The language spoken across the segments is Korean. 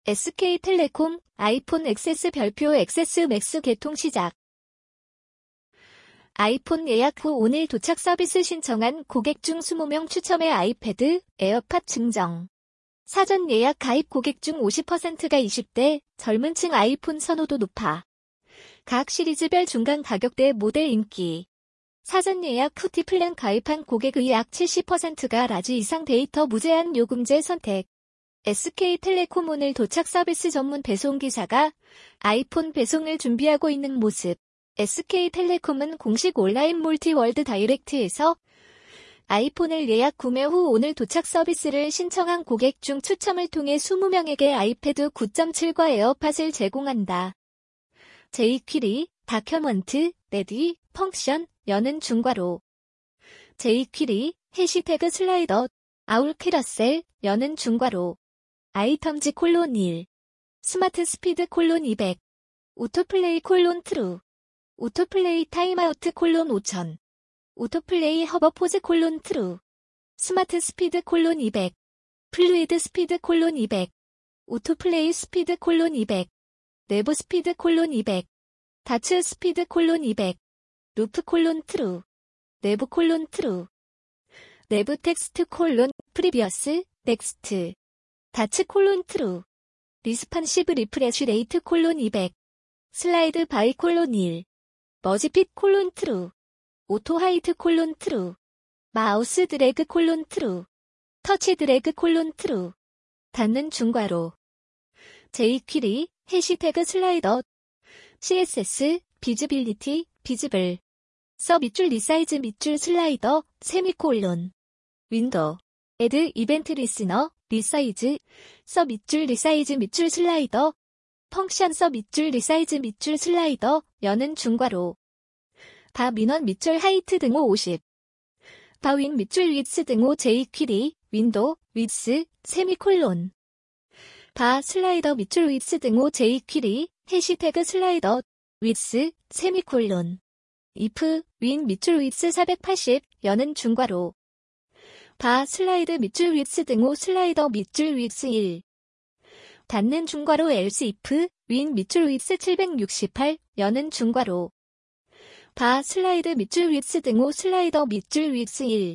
SK텔레콤 아이폰 XS 별표 XS 맥스 개통 시작. 아이폰 예약 후 오늘 도착 서비스 신청한 고객 중 20명 추첨해 아이패드, 에어팟 증정. 사전 예약 가입 고객 중 50%가 20대, 젊은 층 아이폰 선호도 높아. 각 시리즈별 중간 가격대 모델 인기. 사전 예약 후 T플랜 가입한 고객의 약 70%가 라지 이상 데이터 무제한 요금제 선택. SK텔레콤 오늘 도착 서비스 전문 배송기사가 아이폰 배송을 준비하고 있는 모습. SK텔레콤은 공식 온라인 몰티월드 다이렉트에서 아이폰을 예약 구매 후 오늘 도착 서비스를 신청한 고객 중 추첨을 통해 20명에게 아이패드 9.7과 에어팟을 제공한다. jQuery, 다큐먼트, 레디, 펑션, 여는 중괄호. jQuery, 해시태그 슬라이더, 아울 캐러셀, 여는 중괄호. 아이텀즈 콜론 1. 스마트 스피드 콜론 200. 오토플레이 콜론 트루. 오토플레이 타임아우트 콜론 5000. 오토플레이 허버 포즈 콜론 트루. 스마트 스피드 콜론 200. 플루이드 스피드 콜론 200. 오토플레이 스피드 콜론 200. 내부 스피드 콜론 200. 다츠 스피드 콜론 200. 루프 콜론 트루. 내부 콜론 트루. 내부 텍스트 콜론 프리비어스 넥스트. 다츠 콜론 트루. 리스판시브 리프레쉬 레이트 콜론 200. 슬라이드 바이 콜론 1. 머지핏 콜론 트루. 오토 하이트 콜론 트루. 마우스 드래그 콜론 트루. 터치 드래그 콜론 트루. 닫는 중괄호. jQuery, 해시태그 슬라이더. CSS, 비즈빌리티, 비즈블. 서 밑줄 리사이즈 밑줄 슬라이더, 세미콜론. 윈도우. 애드 이벤트 리스너, 리사이즈. 서 밑줄 리사이즈 밑줄 슬라이더. 펑션 서 밑줄 리사이즈 밑줄 슬라이더, 여는 중괄호. 바 민원 밑줄 하이트 등호 50. 바 윈 밑줄 윗스 등호 jQuery, 윈도우, 윗스, 세미콜론. 바 슬라이더 밑줄 윗스 등호 jQuery, 해시태그 슬라이더, 윗스, 세미콜론. if, 윈 밑줄 윗스 480, 여는 중괄호. 바 슬라이드 밑줄 윗스 등호 슬라이더 밑줄 윗스 1. 닫는 중괄호 else if, 윈 밑줄 윗스 768, 여는 중괄호. 바 슬라이드 밑줄 윗스 등호 슬라이더 밑줄 윗스 1.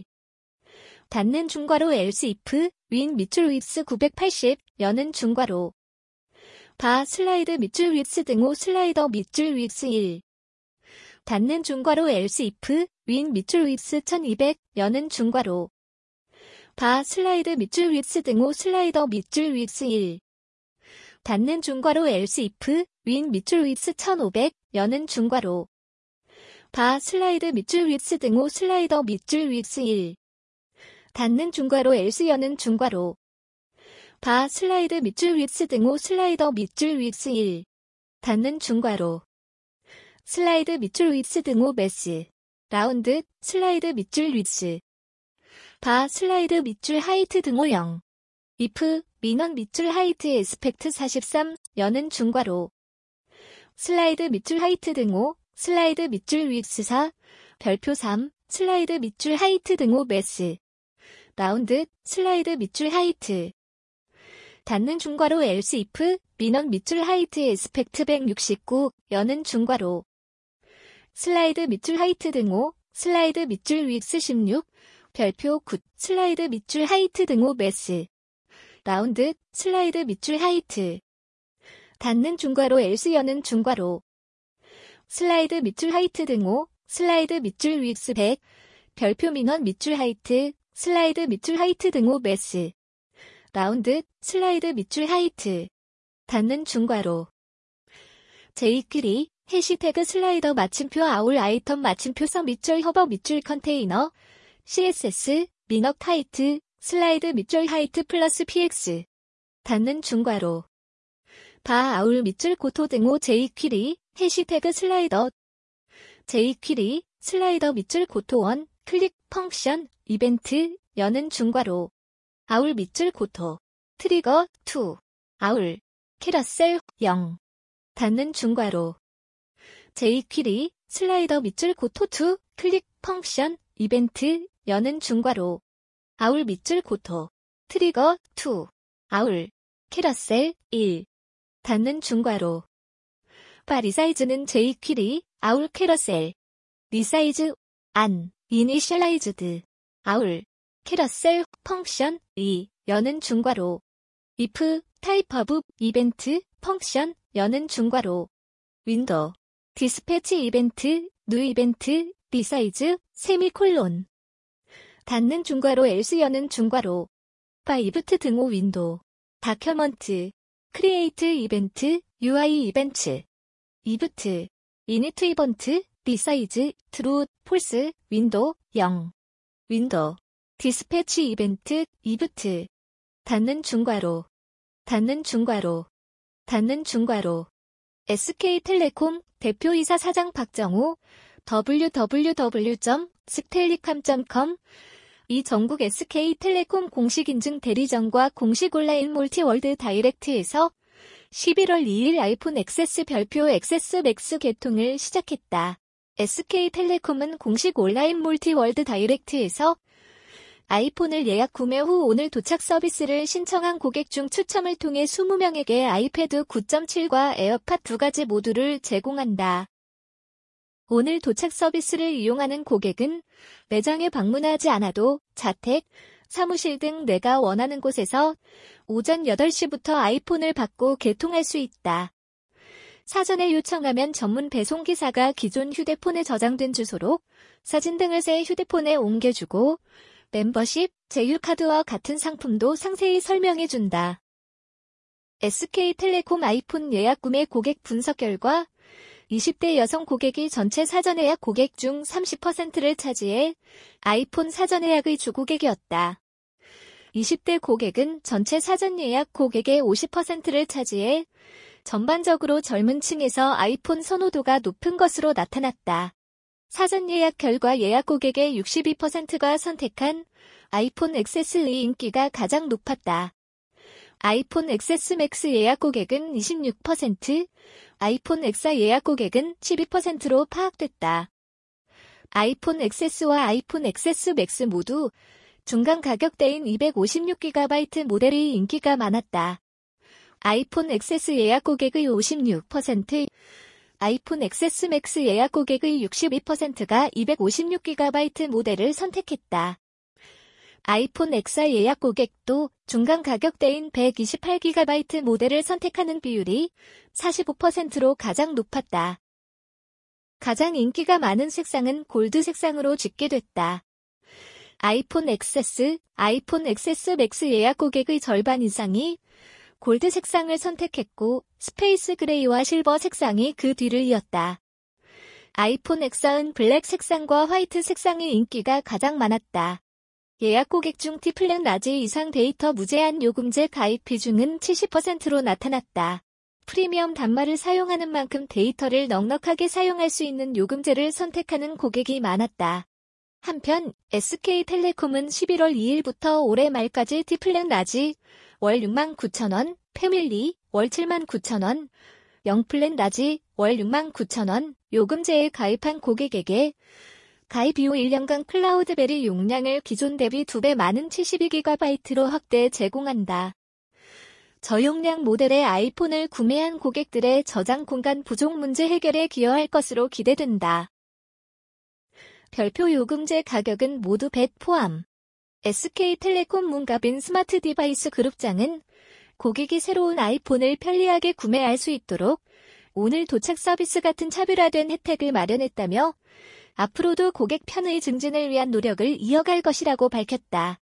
닫는 중괄호 else if, 윈 밑줄 윗스 980, 여는 중괄호. 바 슬라이드 밑줄 윗스 등호 슬라이더 밑줄 윗스 1. 닫는 중괄호 else if, 윈 밑줄 윗스 1200, 여는 중괄호. 바 슬라이드 밑줄 윗스 등호 슬라이더 밑줄 윗스 1. 닫는 중괄호 else if, 윈 밑줄 윗스 1500, 여는 중괄호. 바 슬라이드 밑줄 윗스 등호 슬라이더 밑줄 윗스 1. 닫는 중괄호 else 여는 중괄호. 바 슬라이드 밑줄 윗스 등호 슬라이더 밑줄 윗스 1. 닫는 중괄호. 슬라이드 밑줄 윗스 등호 매스. 라운드, 슬라이드 밑줄 윗스. 바 슬라이드 밑줄 하이트 등호 0. if, 민원 밑줄 하이트 에스펙트 43, 여는 중괄호. 슬라이드 밑줄 하이트 등호, 슬라이드 밑줄 윗스 4, 별표 3, 슬라이드 밑줄 하이트 등호 매스. 라운드, 슬라이드 밑줄 하이트. 닫는 중괄호 else if, 민원 밑줄 하이트 에스펙트 169, 여는 중괄호. 슬라이드 밑줄 하이트 등호, 슬라이드 밑줄 윗스 16, 별표 9, 슬라이드 밑줄 하이트 등호 매스. 라운드, 슬라이드 밑줄 하이트. 닫는 중괄호 else 여는 중괄호. 슬라이드 밑줄 하이트 등호, 슬라이드 밑줄 윗스 100, 별표 민원 밑줄 하이트, 슬라이드 밑줄 하이트 등호 매스. 라운드, 슬라이드 밑줄 하이트. 닫는 중괄호. jQuery, 해시태그 슬라이더 마침표 아울 아이템 마침표 서 밑줄 허버 밑줄 컨테이너. CSS, 민억 하이트, 슬라이드 밑줄 하이트 플러스 px. 닫는 중괄호. 바 아울 밑줄 고토 등호 jQuery, 해시태그 슬라이더. jQuery, 슬라이더 밑줄 고토 1, 클릭, 펑션, 이벤트, 여는 중괄호. 아울 밑줄 고토. 트리거, 2. 아울. 캐러셀, 0. 닫는 중괄호. jQuery, 슬라이더 밑줄 고토 2, 클릭, 펑션, 이벤트, 여는 중괄호. 아울 밑줄 고토. 트리거, 2. 아울. 캐러셀, 1. 닫는 중괄호. 바 리사이즈는 jQuery, 아울 캐러셀. 리사이즈, 안, 이니셜라이즈드. 아울, 캐러셀, 펑션, 여는 중괄호. if, type of, 이벤트, 펑션, 여는 중괄호. 윈도우, 디스패치 이벤트, new 이벤트, 리사이즈, 세미콜론. 닫는 중괄호 else 여는 중괄호. 바 이브트 등호 윈도우. 다큐먼트, 크리에이트 이벤트, UI 이벤트. 이브트, 이니트 이벤트, 리사이즈, 트루, 폴스, 윈도우, 0. 윈도우, 디스패치 이벤트, 이브트. 닫는 중괄호. 닫는 중괄호. 닫는 중괄호. SK텔레콤 대표이사 사장 박정호 www.stellicom.com 이 전국 SK텔레콤 공식 인증 대리점과 공식 온라인 몰티월드 다이렉트에서 11월 2일 아이폰 XS 별표 XS 맥스 개통을 시작했다. SK텔레콤은 공식 온라인 몰티월드 다이렉트에서 아이폰을 예약 구매 후 오늘 도착 서비스를 신청한 고객 중 추첨을 통해 20명에게 아이패드 9.7과 에어팟 2가지 모두를 제공한다. 오늘 도착 서비스를 이용하는 고객은 매장에 방문하지 않아도 자택, 사무실 등 내가 원하는 곳에서 오전 8시부터 아이폰을 받고 개통할 수 있다. 사전에 요청하면 전문 배송기사가 기존 휴대폰에 저장된 주소로 사진 등을 새 휴대폰에 옮겨주고 멤버십, 제휴카드와 같은 상품도 상세히 설명해준다. SK텔레콤 아이폰 예약 구매 고객 분석 결과 20대 여성 고객이 전체 사전 예약 고객 중 30%를 차지해 아이폰 사전 예약의 주고객이었다. 20대 고객은 전체 사전 예약 고객의 50%를 차지해 전반적으로 젊은 층에서 아이폰 선호도가 높은 것으로 나타났다. 사전 예약 결과 예약 고객의 62%가 선택한 아이폰 XS의 인기가 가장 높았다. 아이폰 XS 맥스 예약 고객은 26%, 아이폰 X 예약 고객은 12%로 파악됐다. 아이폰 XS와 아이폰 XS 맥스 모두 중간 가격대인 256GB 모델이 인기가 많았다. 아이폰 XS 예약 고객의 56%, 아이폰 XS 맥스 예약 고객의 62%가 256GB 모델을 선택했다. 아이폰 X 예약 고객도 중간 가격대인 128GB 모델을 선택하는 비율이 45%로 가장 높았다. 가장 인기가 많은 색상은 골드 색상으로 집계됐다. 아이폰 XS, 아이폰 XS 맥스 예약 고객의 절반 이상이 골드 색상을 선택했고 스페이스 그레이와 실버 색상이 그 뒤를 이었다. 아이폰 X은 블랙 색상과 화이트 색상의 인기가 가장 많았다. 예약 고객 중 T플랜 라지 이상 데이터 무제한 요금제 가입 비중은 70%로 나타났다. 프리미엄 단말을 사용하는 만큼 데이터를 넉넉하게 사용할 수 있는 요금제를 선택하는 고객이 많았다. 한편 SK텔레콤은 11월 2일부터 올해 말까지 T플랜 라지 월 69,000원, 패밀리 월 79,000원, 0플랜 라지 월 69,000원 요금제에 가입한 고객에게 가입 이후 1년간 클라우드베리 용량을 기존 대비 2배 많은 72GB로 확대 제공한다. 저용량 모델의 아이폰을 구매한 고객들의 저장 공간 부족 문제 해결에 기여할 것으로 기대된다. 별표 요금제 가격은 모두 VAT 포함. SK텔레콤 문갑인 스마트 디바이스 그룹장은 고객이 새로운 아이폰을 편리하게 구매할 수 있도록 오늘 도착 서비스 같은 차별화된 혜택을 마련했다며 앞으로도 고객 편의 증진을 위한 노력을 이어갈 것이라고 밝혔다.